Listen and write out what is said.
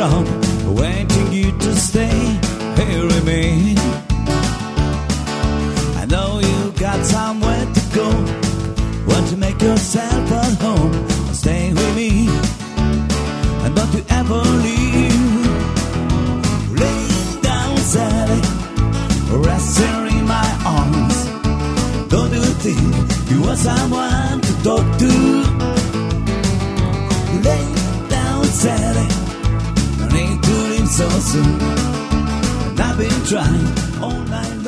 trouble, waiting you to stay here with me. I know you got somewhere to go. Want to make yourself at home. Stay with me, and don't you ever leave. Lay down, Sally, resting in my arms. Don't you think you want someone to talk to? Lay down, Sally, no need to leave so soon. And I've been trying all night long.